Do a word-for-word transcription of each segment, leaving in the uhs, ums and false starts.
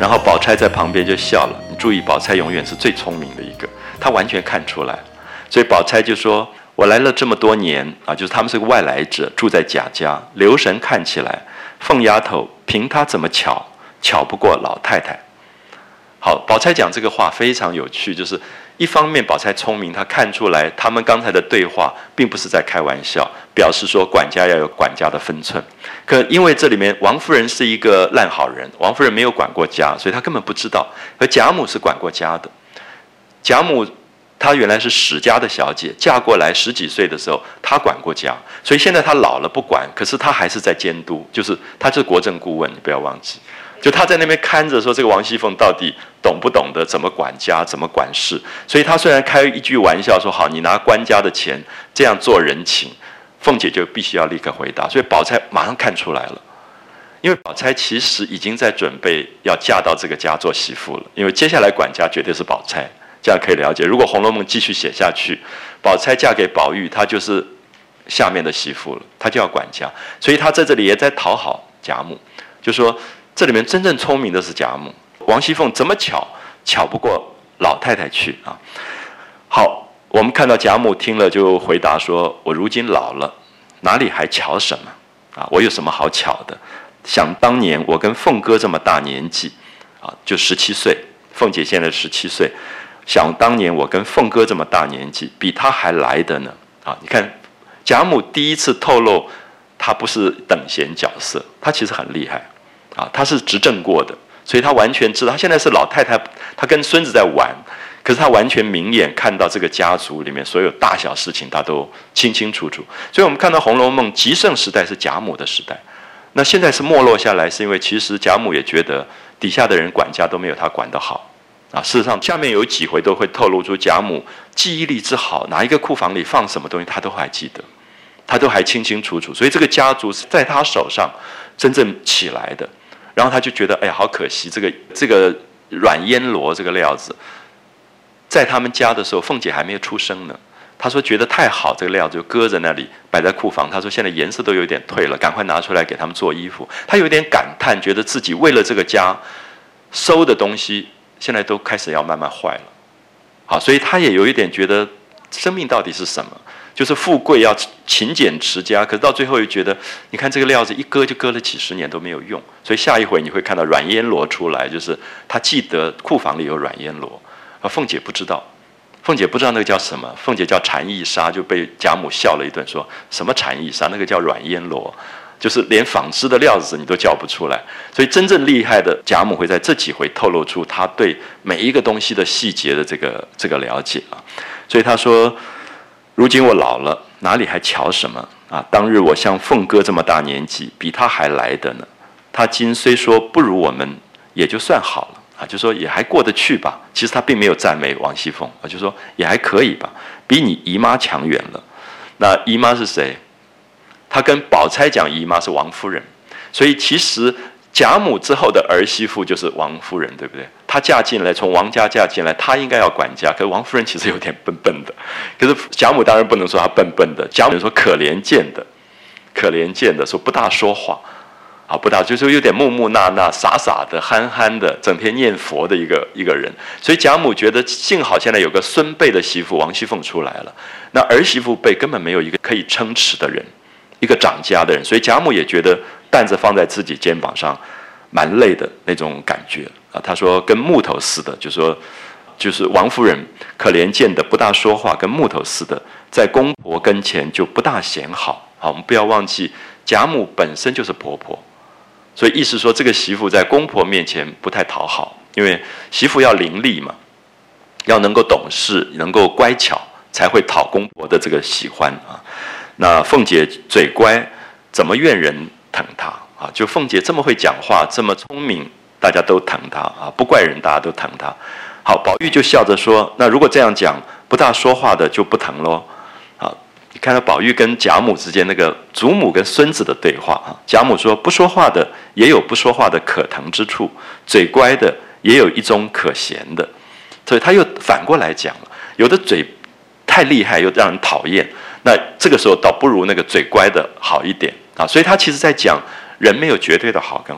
然后宝钗在旁边就笑了。你注意，宝钗永远是最聪明的一个，她完全看出来。所以宝钗就说：“我来了这么多年啊，就是他们是个外来者，住在贾家。留神看起来，凤丫头凭她怎么巧，巧不过老太太。”好，宝钗讲这个话非常有趣，就是一方面宝钗聪明，她看出来他们刚才的对话并不是在开玩笑，表示说管家要有管家的分寸。可因为这里面王夫人是一个烂好人，王夫人没有管过家，所以她根本不知道。而贾母是管过家的，贾母她原来是史家的小姐，嫁过来十几岁的时候，她管过家，所以现在她老了不管，可是她还是在监督，就是她是国政顾问，你不要忘记。就他在那边看着说，这个王熙凤到底懂不懂得怎么管家，怎么管事？所以他虽然开一句玩笑说好，你拿官家的钱这样做人情，凤姐就必须要立刻回答。所以宝钗马上看出来了，因为宝钗其实已经在准备要嫁到这个家做媳妇了，因为接下来管家绝对是宝钗，这样可以了解。如果《红楼梦》继续写下去，宝钗嫁给宝玉，她就是下面的媳妇了，她就要管家，所以她在这里也在讨好贾母，就说。这里面真正聪明的是贾母，王熙凤怎么巧，巧不过老太太去啊。好，我们看到贾母听了就回答说：“我如今老了，哪里还巧什么啊？我有什么好巧的？想当年我跟凤哥这么大年纪啊，就十七岁，凤姐现在十七岁。想当年我跟凤哥这么大年纪，比他还来的呢啊！你看，贾母第一次透露，他不是等闲角色，他其实很厉害。”啊，他是执政过的，所以他完全知道。他现在是老太太，他跟孙子在玩，可是他完全明眼看到这个家族里面所有大小事情，他都清清楚楚。所以我们看到《红楼梦》极盛时代是贾母的时代，那现在是没落下来，是因为其实贾母也觉得底下的人管家都没有他管得好啊。事实上，下面有几回都会透露出贾母记忆力之好，哪一个库房里放什么东西，他都还记得，他都还清清楚楚。所以这个家族是在他手上真正起来的。然后他就觉得，哎呀，好可惜，这个这个软烟罗这个料子，在他们家的时候，凤姐还没有出生呢。他说觉得太好，这个料子就搁在那里，摆在库房。他说现在颜色都有点褪了，赶快拿出来给他们做衣服。他有点感叹，觉得自己为了这个家收的东西，现在都开始要慢慢坏了。好，所以他也有一点觉得，生命到底是什么？就是富贵要勤俭持家，可是到最后又觉得，你看这个料子一搁就搁了几十年都没有用，所以下一回你会看到软烟罗出来，就是他记得库房里有软烟罗，而凤姐不知道，凤姐不知道那个叫什么，凤姐叫蝉翼纱，就被贾母笑了一顿，说什么蝉翼纱，那个叫软烟罗，就是连纺织的料子你都叫不出来。所以真正厉害的贾母会在这几回透露出她对每一个东西的细节的这个这个了解啊，所以她说。如今我老了，哪里还瞧什么啊？当日我像凤哥这么大年纪，比他还来的呢。他今虽说不如我们，也就算好了啊，就说也还过得去吧。其实他并没有赞美王熙凤啊，就说也还可以吧，比你姨妈强远了。那姨妈是谁？他跟宝钗讲姨妈是王夫人，所以其实贾母之后的儿媳妇就是王夫人，对不对？她嫁进来，从王家嫁进来，她应该要管家，可是王夫人其实有点笨笨的。可是贾母当然不能说她笨笨的，贾母说可怜见的，可怜见的，说不大说话，啊，不大就是有点木木讷讷、傻傻的、憨憨的，整天念佛的一个一个人。所以贾母觉得幸好现在有个孙辈的媳妇王熙凤出来了，那儿媳妇辈根本没有一个可以撑持的人，一个掌家的人，所以贾母也觉得担子放在自己肩膀上，蛮累的那种感觉。啊，他说跟木头似的，就说就是王夫人可怜见的不大说话，跟木头似的，在公婆跟前就不大显好。好，我们不要忘记贾母本身就是婆婆，所以意思说这个媳妇在公婆面前不太讨好，因为媳妇要伶俐嘛，要能够懂事，能够乖巧，才会讨公婆的这个喜欢啊。那凤姐嘴乖，怎么怨人疼她啊？就凤姐这么会讲话，这么聪明。大家都疼他啊，不怪人，大家都疼他。好，宝玉就笑着说：“那如果这样讲，不大说话的就不疼咯。”啊，你看到宝玉跟贾母之间那个祖母跟孙子的对话啊，贾母说：“不说话的也有不说话的可疼之处，嘴乖的也有一种可嫌的。”所以他又反过来讲了，有的嘴太厉害又让人讨厌，那这个时候倒不如那个嘴乖的好一点啊。所以他其实在讲人没有绝对的好跟坏。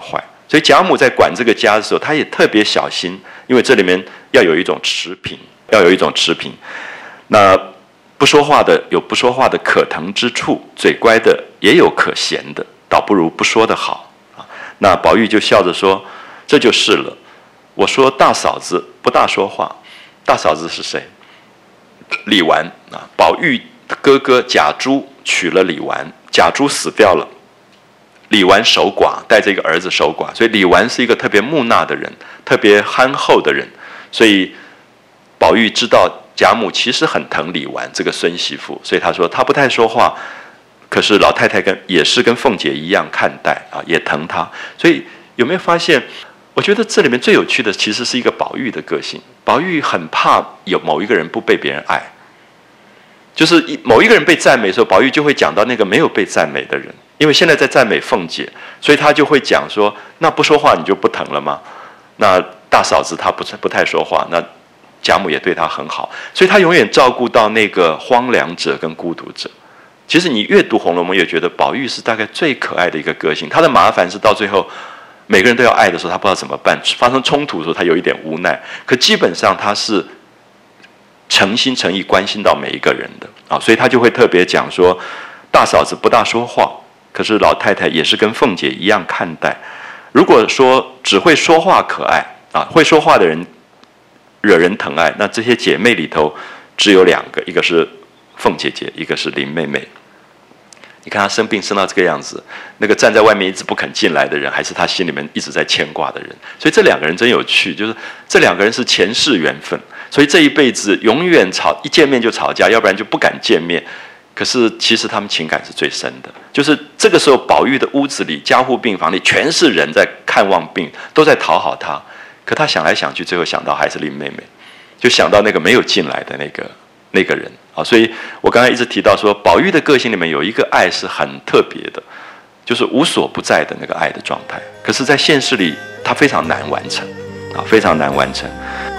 所以贾母在管这个家的时候，她也特别小心，因为这里面要有一种持平，要有一种持平。那不说话的有不说话的可疼之处，嘴乖的也有可嫌的，倒不如不说的好啊。那宝玉就笑着说：“这就是了。我说大嫂子不大说话，大嫂子是谁？李纨啊，宝玉的哥哥贾珠娶了李纨，贾珠死掉了。”李纨守寡，带着一个儿子守寡，所以李纨是一个特别木讷的人，特别憨厚的人。所以宝玉知道贾母其实很疼李纨这个孙媳妇，所以他说他不太说话，可是老太太跟也是跟凤姐一样看待啊，也疼她。所以有没有发现？我觉得这里面最有趣的其实是一个宝玉的个性。宝玉很怕有某一个人不被别人爱，就是某一个人被赞美的时候，宝玉就会讲到那个没有被赞美的人。因为现在在赞美凤姐，所以他就会讲说：那不说话你就不疼了吗？那大嫂子她不不太说话，那贾母也对她很好，所以他永远照顾到那个荒凉者跟孤独者。其实你越读《红楼梦》，越觉得宝玉是大概最可爱的一个个性。他的麻烦是到最后每个人都要爱的时候，他不知道怎么办，发生冲突的时候，他有一点无奈。可基本上他是诚心诚意关心到每一个人的啊，所以他就会特别讲说：大嫂子不大说话。可是老太太也是跟凤姐一样看待。如果说只会说话可爱啊，会说话的人惹人疼爱，那这些姐妹里头只有两个，一个是凤姐姐，一个是林妹妹。你看她生病生到这个样子，那个站在外面一直不肯进来的人，还是她心里面一直在牵挂的人。所以这两个人真有趣，就是这两个人是前世缘分，所以这一辈子永远吵，一见面就吵架，要不然就不敢见面。可是其实他们情感是最深的，就是这个时候宝玉的屋子里，加护病房里全是人在看望病，都在讨好他。可他想来想去，最后想到还是林妹妹，就想到那个没有进来的那个那个人啊。所以我刚才一直提到说，宝玉的个性里面有一个爱是很特别的，就是无所不在的那个爱的状态。可是，在现实里，他非常难完成啊，非常难完成。